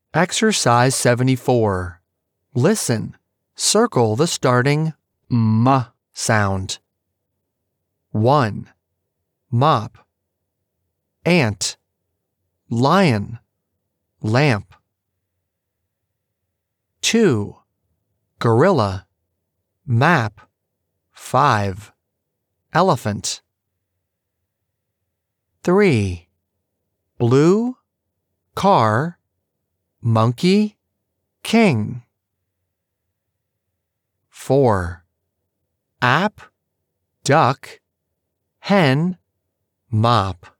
Exercise 74. Listen. Circle the starting M sound. 1. Mop. Ant. Lion. Lamp. 2. Gorilla. Map. 5. Elephant. 3. Blue. Car. Monkey. King. 4. App. Duck. Hen. Mop.